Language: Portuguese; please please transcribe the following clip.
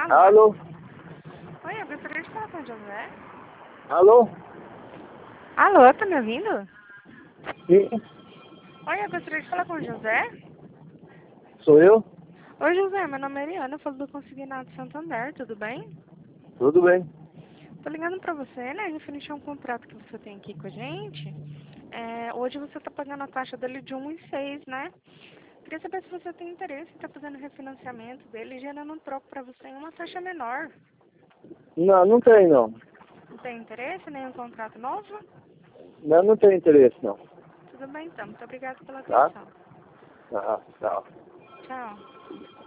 Alô? Alô? Oi, eu gostaria de falar com o José. Alô? Alô, tá me ouvindo? Sim, Oi, eu gostaria de falar com o José. sou eu? Oi, José, meu nome é Ariana, eu falo do Consignado Santander, tudo bem? Tudo bem. Tô ligando pra você, né, referente a um contrato que você tem aqui com a gente. Hoje você tá pagando a taxa dele de 1,6, né? Queria saber se você tem interesse em estar fazendo refinanciamento dele e gerando um troco pra você em uma taxa menor. Não, não tem não. Não tem interesse em nenhum contrato novo? Não, não tem interesse não. Tudo bem então, muito obrigada pela Tá? atenção. Tá. Tchau.